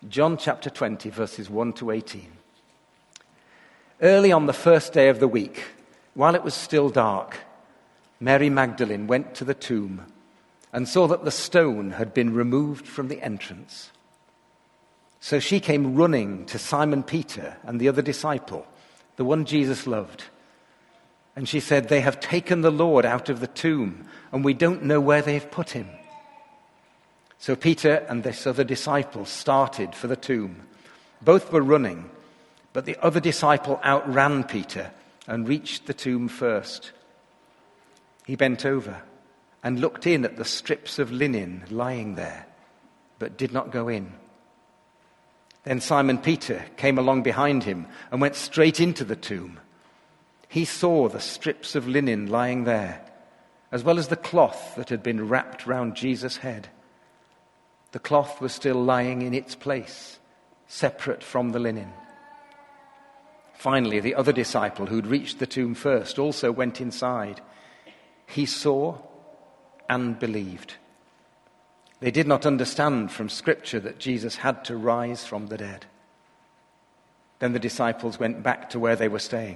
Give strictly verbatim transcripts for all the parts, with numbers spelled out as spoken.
John chapter twenty, verses one to eighteen. Early on the first day of the week, while it was still dark, Mary Magdalene went to the tomb and saw that the stone had been removed from the entrance. So she came running to Simon Peter and the other disciple, the one Jesus loved. And she said, "They have taken the Lord out of the tomb, and we don't know where they have put him." So Peter and this other disciple started for the tomb. Both were running, but the other disciple outran Peter and reached the tomb first. He bent over and looked in at the strips of linen lying there, but did not go in. Then Simon Peter came along behind him and went straight into the tomb. He saw the strips of linen lying there, as well as the cloth that had been wrapped round Jesus' head. The cloth was still lying in its place, separate from the linen. Finally, the other disciple who'd reached the tomb first also went inside. He saw and believed. They did not understand from Scripture that Jesus had to rise from the dead. Then the disciples went back to where they were staying.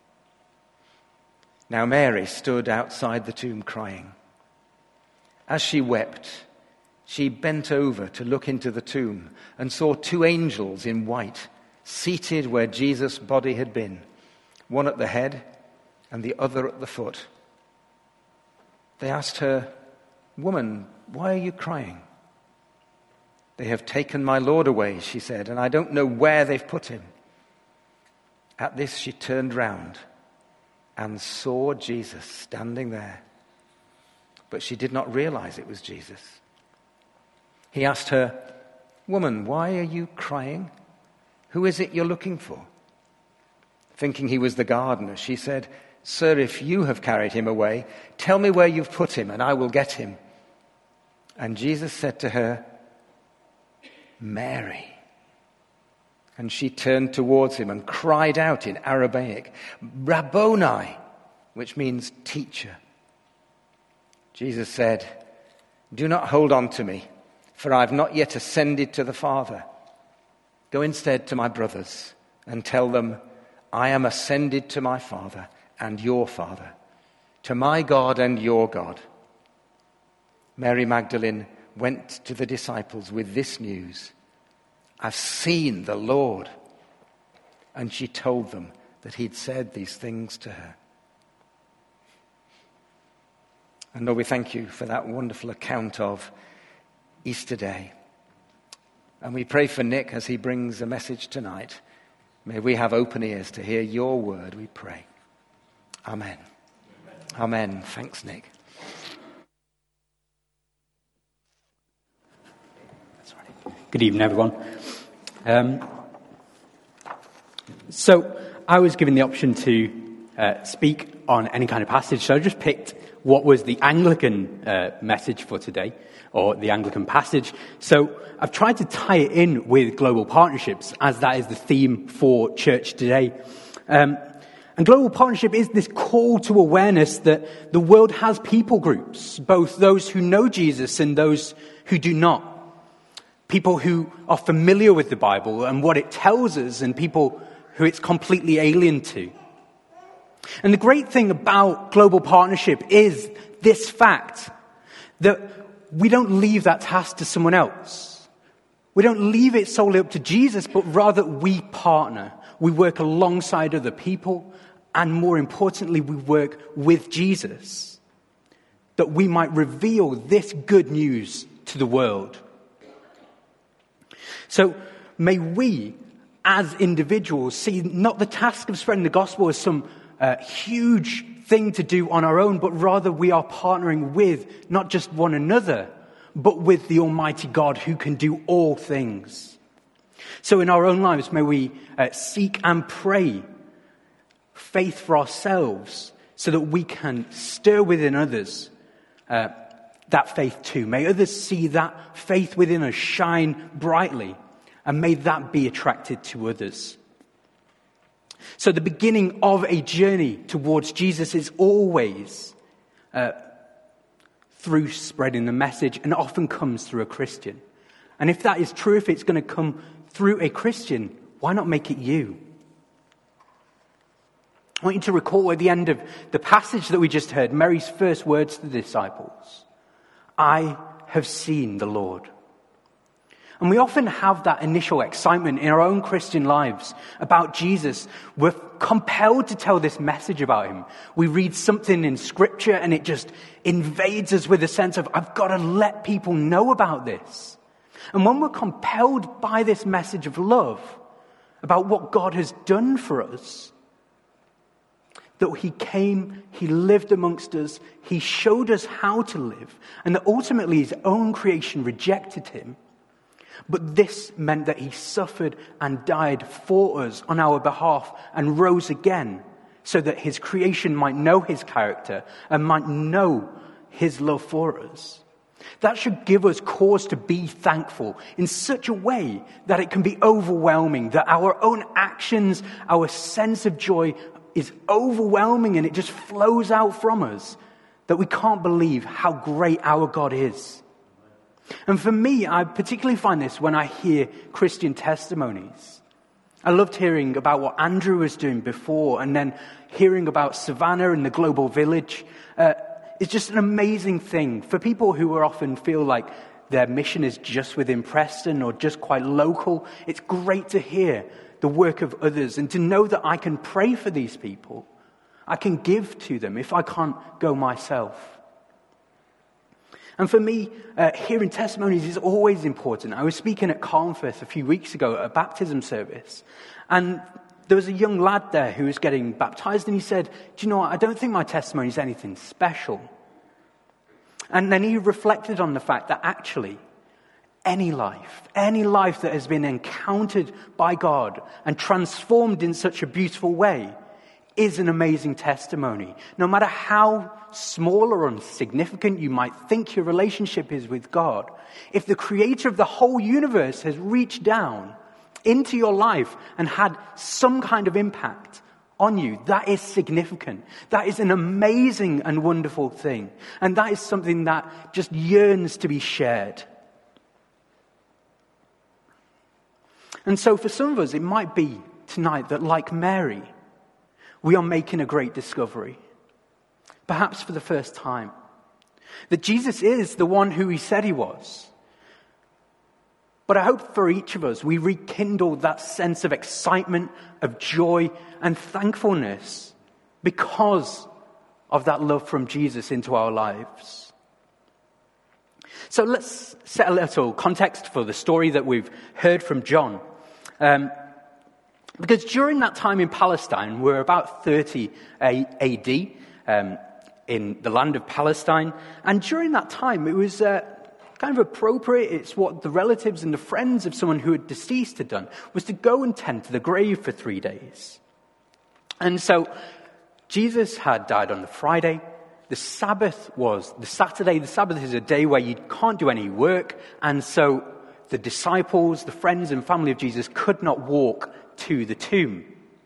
Now Mary stood outside the tomb crying. As she wept, she bent over to look into the tomb and saw two angels in white seated where Jesus' body had been, one at the head and the other at the foot. They asked her, "Woman, why are you crying?" "They have taken my Lord away," she said, "and I don't know where they've put him." At this she turned round and saw Jesus standing there, but she did not realize it was Jesus. He asked her, "Woman, why are you crying? Who is it you're looking for?" Thinking he was the gardener, she said, "Sir, if you have carried him away, tell me where you've put him, and I will get him." And Jesus said to her, "Mary." And she turned towards him and cried out in Aramaic, "Rabboni," which means teacher. Jesus said, "Do not hold on to me, for I have not yet ascended to the Father. Go instead to my brothers and tell them, I am ascended to my Father and your Father, to my God and your God." Mary Magdalene went to the disciples with this news, "I've seen the Lord." And she told them that he'd said these things to her. And Lord, we thank you for that wonderful account of Easter Day. And we pray for Nick as he brings a message tonight. May we have open ears to hear your word, we pray. Amen. Amen. Amen. Thanks, Nick. Good evening, everyone. Um, so I was given the option to uh, speak on any kind of passage, so I just picked what was the Anglican uh, message for today, or the Anglican passage. So I've tried to tie it in with global partnerships, as that is the theme for church today. Um, and global partnership is this call to awareness that the world has people groups, both those who know Jesus and those who do not. People who are familiar with the Bible and what it tells us, and people who it's completely alien to. And the great thing about global partnership is this fact that we don't leave that task to someone else. We don't leave it solely up to Jesus, but rather we partner. We work alongside other people, and more importantly, we work with Jesus, that we might reveal this good news to the world. So may we, as individuals, see not the task of spreading the gospel as some uh, huge thing to do on our own, but rather we are partnering with not just one another, but with the Almighty God who can do all things. So in our own lives, may we uh, seek and pray faith for ourselves so that we can stir within others uh, that faith too. May others see that faith within us shine brightly, and may that be attracted to others. So the beginning of a journey towards Jesus is always uh, through spreading the message, and often comes through a Christian. And if that is true, if it's going to come through a Christian, why not make it you? I want you to recall at the end of the passage that we just heard, Mary's first words to the disciples. I have seen the Lord. And we often have that initial excitement in our own Christian lives about Jesus. We're compelled to tell this message about him. We read something in Scripture and it just invades us with a sense of, I've got to let people know about this. And when we're compelled by this message of love about what God has done for us, that he came, he lived amongst us, he showed us how to live, and that ultimately his own creation rejected him. But this meant that he suffered and died for us on our behalf and rose again so that his creation might know his character and might know his love for us. That should give us cause to be thankful in such a way that it can be overwhelming, that our own actions, our sense of joy is overwhelming and it just flows out from us, that we can't believe how great our God is. And for me, I particularly find this when I hear Christian testimonies. I loved hearing about what Andrew was doing before, and then hearing about Savannah and the Global Village. Uh, it's just an amazing thing for people who are often feel like their mission is just within Preston or just quite local. It's great to hear the work of others and to know that I can pray for these people. I can give to them if I can't go myself. And for me, uh, hearing testimonies is always important. I was speaking at Carnforth a few weeks ago at a baptism service, and there was a young lad there who was getting baptized, and he said, do you know what, I don't think my testimony is anything special. And then he reflected on the fact that actually, any life, any life that has been encountered by God and transformed in such a beautiful way is an amazing testimony. No matter how small or insignificant you might think your relationship is with God, if the creator of the whole universe has reached down into your life and had some kind of impact on you, that is significant. That is an amazing and wonderful thing. And that is something that just yearns to be shared. And so for some of us, it might be tonight that, like Mary, we are making a great discovery. Perhaps for the first time. That Jesus is the one who he said he was. But I hope for each of us, we rekindle that sense of excitement, of joy, and thankfulness because of that love from Jesus into our lives. So let's set a little context for the story that we've heard from John. Um, because during that time in Palestine, we're about thirty A D, um, in the land of Palestine. And during that time, it was uh, kind of appropriate. It's what the relatives and the friends of someone who had deceased had done, was to go and tend to the grave for three days. And so Jesus had died on the Friday. The Sabbath was the Saturday. The Sabbath is a day where you can't do any work. And so the disciples, the friends and family of Jesus could not walk to the tomb.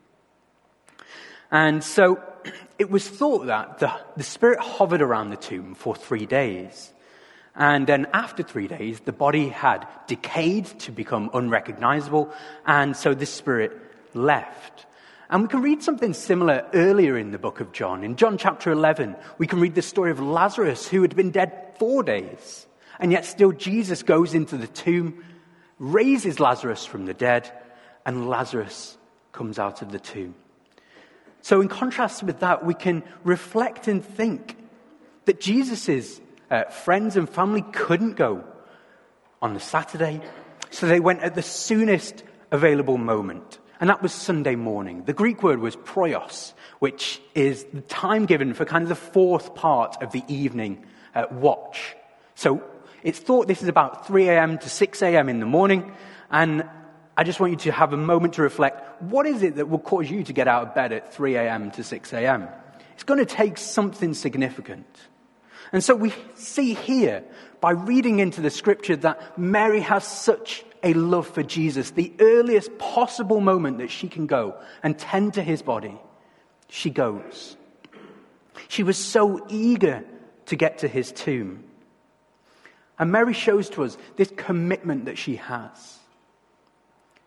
And so it was thought that the, the Spirit hovered around the tomb for three days. And then after three days, the body had decayed to become unrecognizable. And so the Spirit left. And we can read something similar earlier in the book of John. In John chapter eleven, we can read the story of Lazarus, who had been dead four days. And yet still Jesus goes into the tomb, raises Lazarus from the dead, and Lazarus comes out of the tomb. So in contrast with that, we can reflect and think that Jesus' uh, friends and family couldn't go on the Saturday, so they went at the soonest available moment, and that was Sunday morning. The Greek word was proios, which is the time given for kind of the fourth part of the evening uh, watch. So it's thought this is about three a.m. to six a.m. in the morning, and I just want you to have a moment to reflect, what is it that will cause you to get out of bed at three a.m. to six a.m.? It's going to take something significant. And so we see here, by reading into the scripture, that Mary has such a love for Jesus. The earliest possible moment that she can go and tend to his body, she goes. She was so eager to get to his tomb. And Mary shows to us this commitment that she has.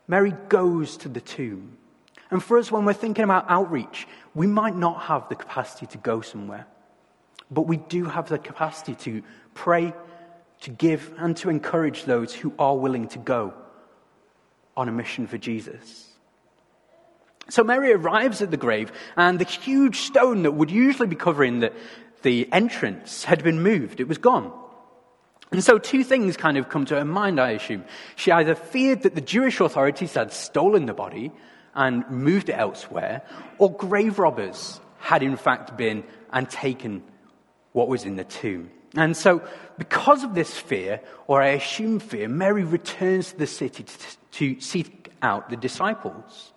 Mary goes to the tomb. And for us, when we're thinking about outreach, we might not have the capacity to go somewhere. But we do have the capacity to pray, to give, and to encourage those who are willing to go on a mission for Jesus. So Mary arrives at the grave, and the huge stone that would usually be covering the, the entrance had been moved. It was gone. And so two things kind of come to her mind, I assume. She either feared that the Jewish authorities had stolen the body and moved it elsewhere, or grave robbers had in fact been and taken what was in the tomb. And so because of this fear, or I assume fear, Mary returns to the city to, to seek out the disciples.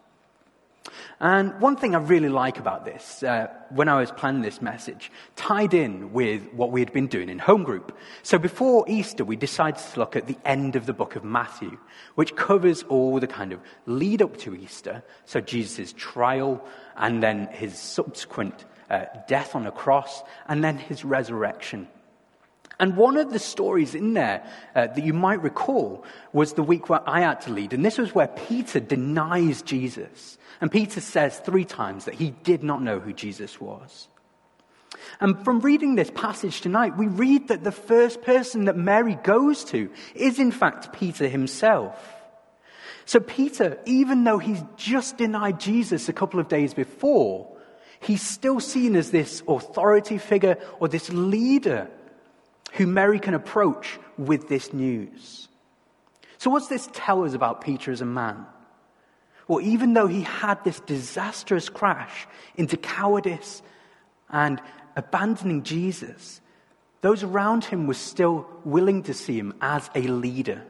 And one thing I really like about this, uh, when I was planning this message, tied in with what we had been doing in home group. So before Easter, we decided to look at the end of the book of Matthew, which covers all the kind of lead up to Easter. So Jesus' trial, and then his subsequent uh, death on a cross, and then his resurrection. And one of the stories in there uh, that you might recall was the week where I had to lead. And this was where Peter denies Jesus. And Peter says three times that he did not know who Jesus was. And from reading this passage tonight, we read that the first person that Mary goes to is in fact Peter himself. So Peter, even though he's just denied Jesus a couple of days before, he's still seen as this authority figure or this leader who Mary can approach with this news. So what's this tell us about Peter as a man? Well, even though he had this disastrous crash into cowardice and abandoning Jesus, those around him were still willing to see him as a leader.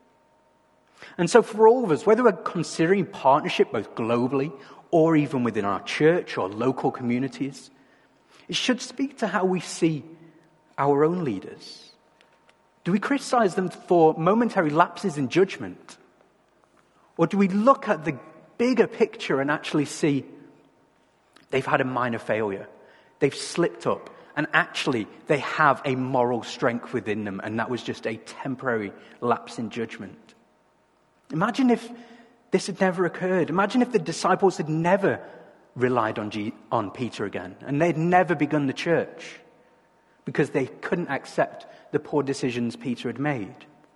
And so for all of us, whether we're considering partnership both globally or even within our church or local communities, it should speak to how we see our own leaders. Do we criticize them for momentary lapses in judgment? Or do we look at the bigger picture and actually see they've had a minor failure, they've slipped up, and actually they have a moral strength within them, and that was just a temporary lapse in judgment? Imagine if this had never occurred. Imagine if the disciples had never relied on, G- on Peter again, and they'd never begun the church, because they couldn't accept the poor decisions Peter had made.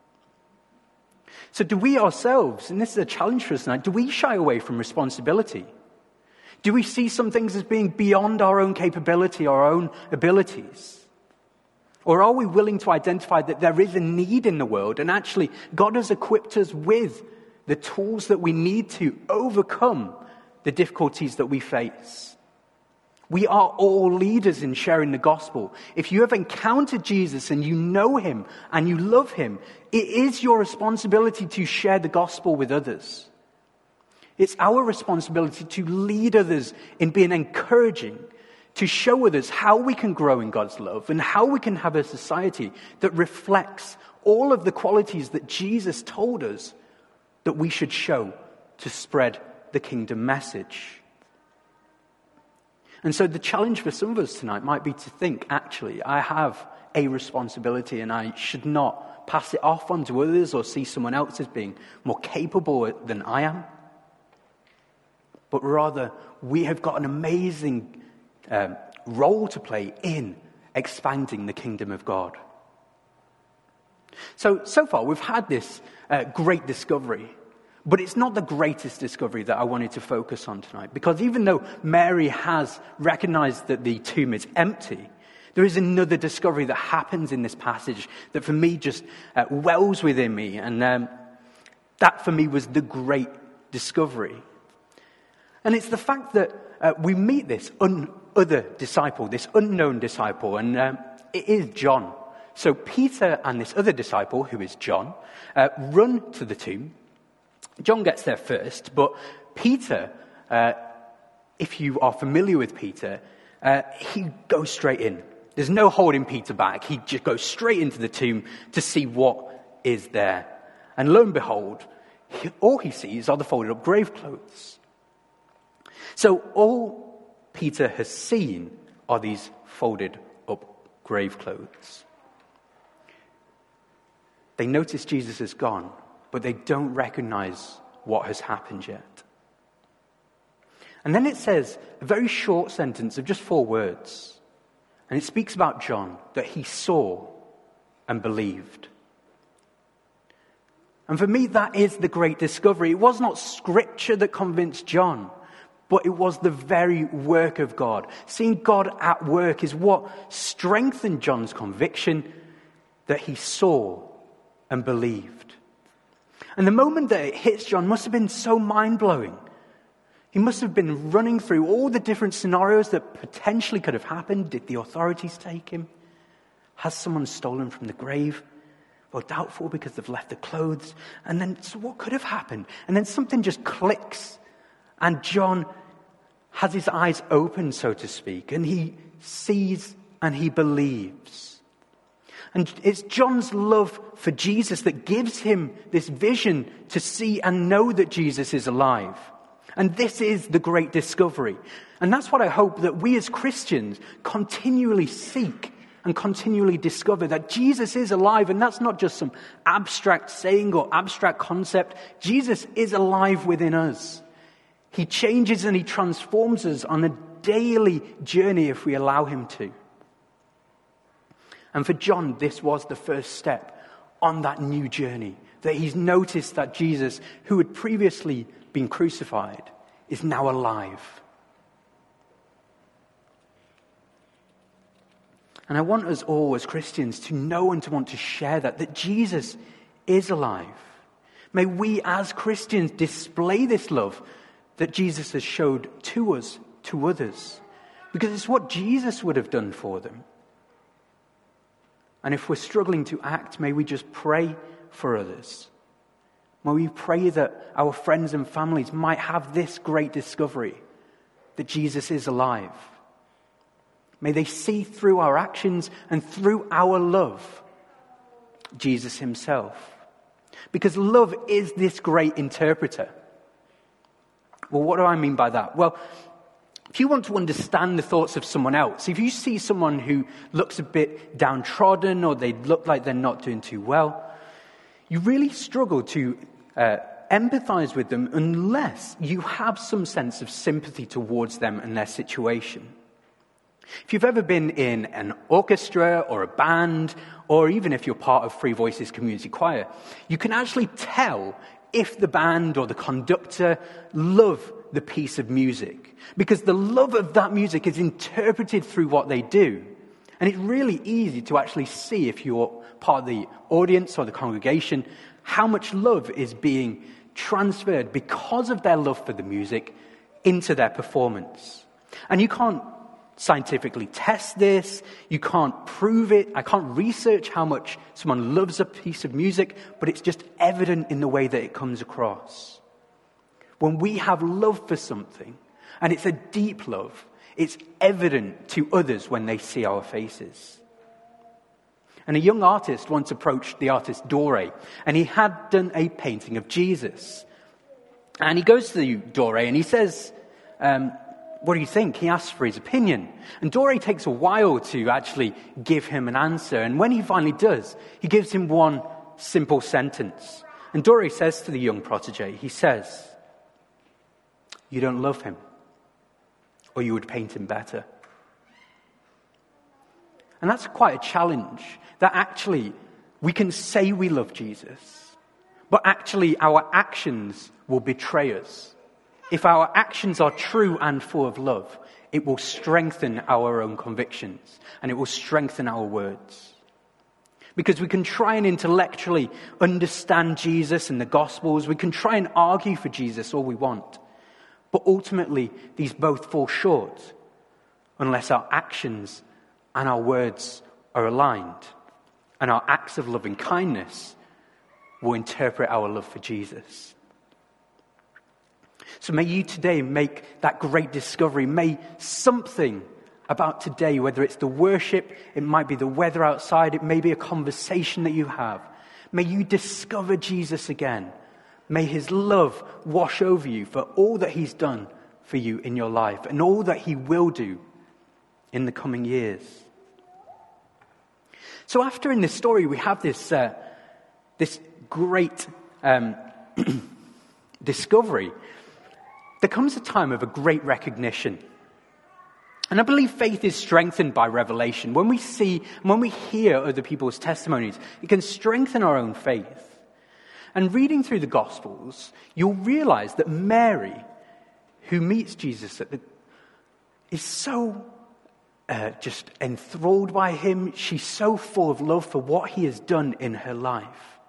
So do we ourselves, and this is a challenge for us tonight, do we shy away from responsibility? Do we see some things as being beyond our own capability, our own abilities? Or are we willing to identify that there is a need in the world, and actually God has equipped us with the tools that we need to overcome the difficulties that we face? We are all leaders in sharing the gospel. If you have encountered Jesus and you know him and you love him, it is your responsibility to share the gospel with others. It's our responsibility to lead others in being encouraging, to show others how we can grow in God's love and how we can have a society that reflects all of the qualities that Jesus told us that we should show to spread the kingdom message. And so the challenge for some of us tonight might be to think, actually, I have a responsibility and I should not pass it off onto others or see someone else as being more capable than I am. But rather, we have got an amazing um, role to play in expanding the kingdom of God. So, so far we've had this uh, great discovery. But it's not the greatest discovery that I wanted to focus on tonight, because even though Mary has recognized that the tomb is empty, there is another discovery that happens in this passage that for me just uh, wells within me, and um, that for me was the great discovery. And it's the fact that uh, we meet this un- other disciple, this unknown disciple, and um, it is John. So Peter and this other disciple, who is John, uh, run to the tomb. John gets there first, but Peter, uh, if you are familiar with Peter, uh, he goes straight in. There's no holding Peter back. He just goes straight into the tomb to see what is there. And lo and behold, he, all he sees are the folded up grave clothes. So all Peter has seen are these folded up grave clothes. They notice Jesus is gone, but they don't recognize what has happened yet. And then it says a very short sentence of just four words. And it speaks about John, that he saw and believed. And for me, that is the great discovery. It was not Scripture that convinced John, but it was the very work of God. Seeing God at work is what strengthened John's conviction that he saw and believed. And the moment that it hits John must have been so mind-blowing. He must have been running through all the different scenarios that potentially could have happened. Did the authorities take him? Has someone stolen from the grave? Well, doubtful because they've left the clothes. And then, so what could have happened? And then something just clicks. And John has his eyes open, so to speak. And he sees and he believes. And it's John's love for Jesus that gives him this vision to see and know that Jesus is alive. And this is the great discovery. And that's what I hope that we as Christians continually seek and continually discover, that Jesus is alive. And that's not just some abstract saying or abstract concept. Jesus is alive within us. He changes and he transforms us on a daily journey if we allow him to. And for John, this was the first step on that new journey, that he's noticed that Jesus, who had previously been crucified, is now alive. And I want us all as Christians to know and to want to share that, that Jesus is alive. May we as Christians display this love that Jesus has showed to us, to others, because it's what Jesus would have done for them. And if we're struggling to act, may we just pray for others. May we pray that our friends and families might have this great discovery, that Jesus is alive. May they see through our actions and through our love Jesus himself. Because love is this great interpreter. Well, what do I mean by that? Well, if you want to understand the thoughts of someone else, if you see someone who looks a bit downtrodden or they look like they're not doing too well, you really struggle to uh, empathize with them unless you have some sense of sympathy towards them and their situation. If you've ever been in an orchestra or a band, or even if you're part of Free Voices Community Choir, you can actually tell if the band or the conductor love the piece of music, because the love of that music is interpreted through what they do. And it's really easy to actually see, if you're part of the audience or the congregation, how much love is being transferred because of their love for the music into their performance. And you can't scientifically test this, you can't prove it, I can't research how much someone loves a piece of music, but it's just evident in the way that it comes across. When we have love for something, and it's a deep love, it's evident to others when they see our faces. And a young artist once approached the artist Doré, and he had done a painting of Jesus. And he goes to Doré and he says, um, what do you think? He asks for his opinion. And Doré takes a while to actually give him an answer. And when he finally does, he gives him one simple sentence. And Doré says to the young protege, he says, "You don't love him, or you would paint him better." And that's quite a challenge, that actually we can say we love Jesus, but actually our actions will betray us. If our actions are true and full of love, it will strengthen our own convictions, and it will strengthen our words. Because we can try and intellectually understand Jesus and the Gospels, we can try and argue for Jesus all we want, but ultimately these both fall short unless our actions and our words are aligned, and our acts of loving kindness will interpret our love for Jesus. So may you today make that great discovery. May something about today, whether it's the worship, it might be the weather outside, it may be a conversation that you have, may you discover Jesus again. May his love wash over you for all that he's done for you in your life and all that he will do in the coming years. So after in this story we have this uh, this great um, discovery, there comes a time of a great recognition. And I believe faith is strengthened by revelation. When we see, when we hear other people's testimonies, it can strengthen our own faith. And reading through the Gospels, you'll realize that Mary, who meets Jesus at the, is so uh, just enthralled by him. She's so full of love for what he has done in her life.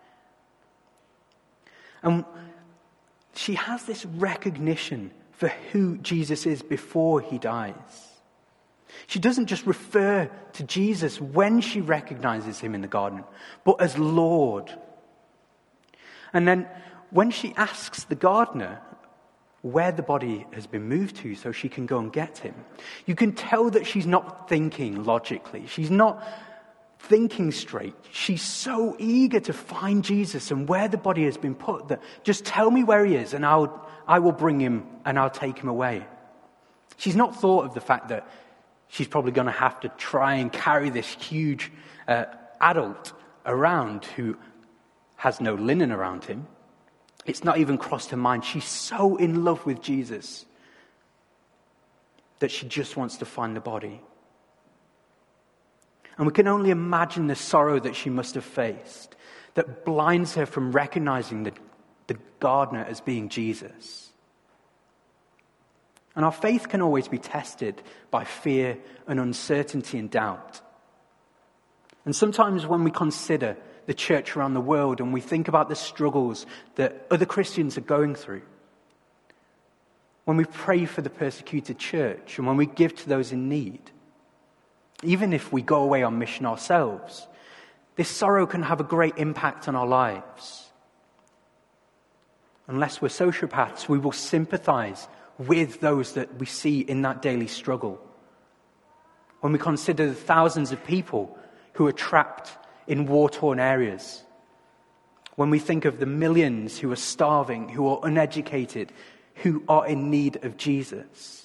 And she has this recognition for who Jesus is before he dies. She doesn't just refer to Jesus when she recognizes him in the garden, but as Lord. And then when she asks the gardener where the body has been moved to so she can go and get him, you can tell that she's not thinking logically. She's not thinking straight. She's so eager to find Jesus and where the body has been put that just tell me where he is and I'll, I will bring him and I'll take him away. She's not thought of the fact that she's probably going to have to try and carry this huge uh, adult around who has no linen around him. It's not even crossed her mind. She's so in love with Jesus that she just wants to find the body. And we can only imagine the sorrow that she must have faced that blinds her from recognizing the, the gardener as being Jesus. And our faith can always be tested by fear and uncertainty and doubt. And sometimes when we consider the church around the world and we think about the struggles that other Christians are going through, when we pray for the persecuted church and when we give to those in need, even if we go away on mission ourselves, this sorrow can have a great impact on our lives. Unless we're sociopaths, we will sympathize with those that we see in that daily struggle. When we consider the thousands of people who are trapped in war-torn areas, when we think of the millions who are starving, who are uneducated, who are in need of Jesus,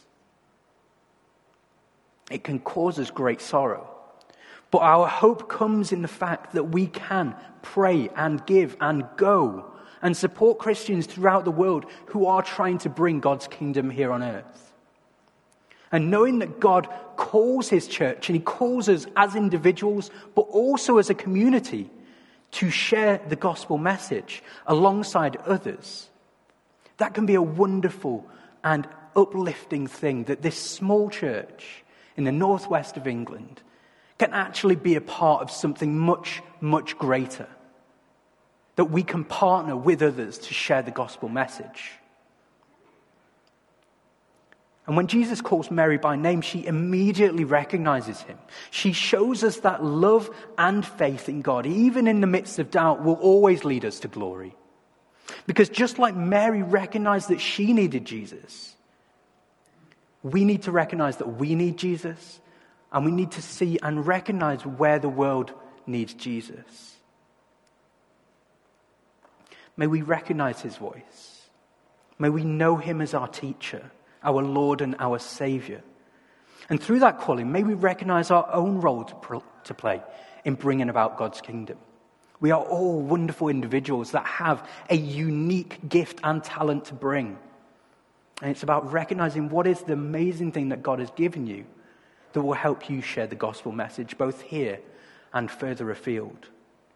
it can cause us great sorrow. But our hope comes in the fact that we can pray and give and go and support Christians throughout the world who are trying to bring God's kingdom here on earth. And knowing that God calls his church and he calls us as individuals, but also as a community to share the gospel message alongside others, that can be a wonderful and uplifting thing that this small church in the northwest of England can actually be a part of something much, much greater. That we can partner with others to share the gospel message. And when Jesus calls Mary by name, she immediately recognizes him. She shows us that love and faith in God, even in the midst of doubt, will always lead us to glory. Because just like Mary recognized that she needed Jesus, we need to recognize that we need Jesus, and we need to see and recognize where the world needs Jesus. May we recognize his voice. May we know him as our teacher, our Lord and our Savior. And through that calling, may we recognize our own role to, pr- to play in bringing about God's kingdom. We are all wonderful individuals that have a unique gift and talent to bring. And it's about recognizing what is the amazing thing that God has given you that will help you share the gospel message both here and further afield.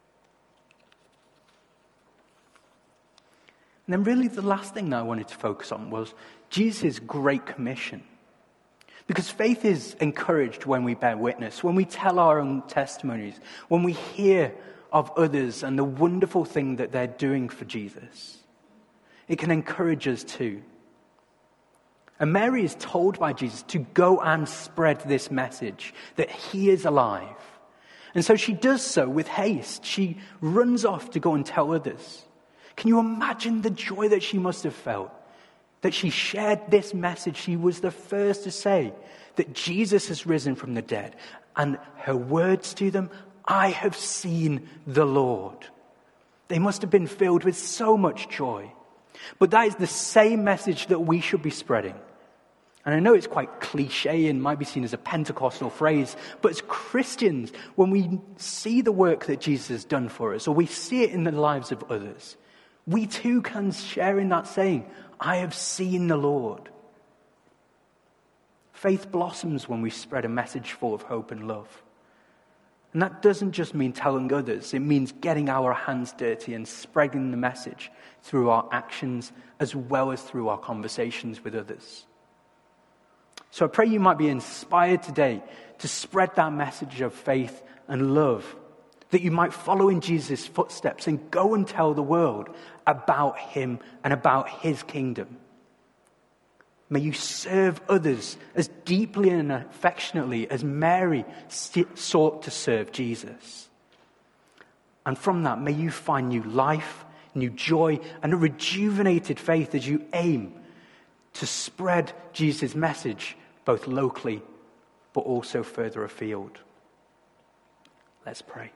And then really the last thing that I wanted to focus on was Jesus' great commission. Because faith is encouraged when we bear witness, when we tell our own testimonies, when we hear of others and the wonderful thing that they're doing for Jesus. It can encourage us too. And Mary is told by Jesus to go and spread this message that he is alive. And so she does so with haste. She runs off to go and tell others. Can you imagine the joy that she must have felt? That she shared this message. She was the first to say that Jesus has risen from the dead. And her words to them, I have seen the Lord. They must have been filled with so much joy. But that is the same message that we should be spreading. And I know it's quite cliche and might be seen as a Pentecostal phrase, but as Christians, when we see the work that Jesus has done for us, or we see it in the lives of others, we too can share in that saying, I have seen the Lord. Faith blossoms when we spread a message full of hope and love. And that doesn't just mean telling others. It means getting our hands dirty and spreading the message through our actions as well as through our conversations with others. So I pray you might be inspired today to spread that message of faith and love, that you might follow in Jesus' footsteps and go and tell the world about him and about his kingdom. May you serve others as deeply and affectionately as Mary sought to serve Jesus. And from that, may you find new life, new joy, and a rejuvenated faith as you aim to spread Jesus' message both locally but also further afield. Let's pray.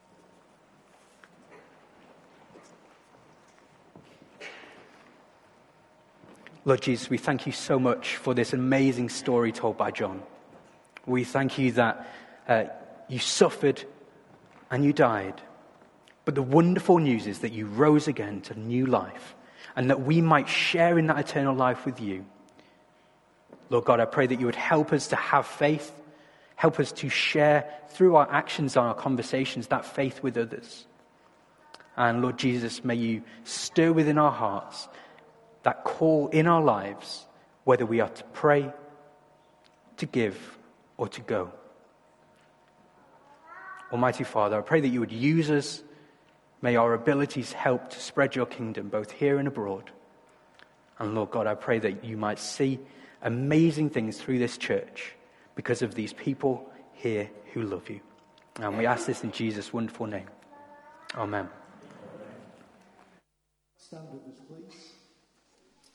Lord Jesus, we thank you so much for this amazing story told by John. We thank you that uh, you suffered and you died, but the wonderful news is that you rose again to new life and that we might share in that eternal life with you. Lord God, I pray that you would help us to have faith, help us to share through our actions and our conversations that faith with others. And Lord Jesus, may you stir within our hearts that call in our lives, whether we are to pray, to give, or to go. Almighty Father, I pray that you would use us. May our abilities help to spread your kingdom, both here and abroad. And Lord God, I pray that you might see amazing things through this church because of these people here who love you. And we ask this in Jesus' wonderful name. Amen. Stand with us, please.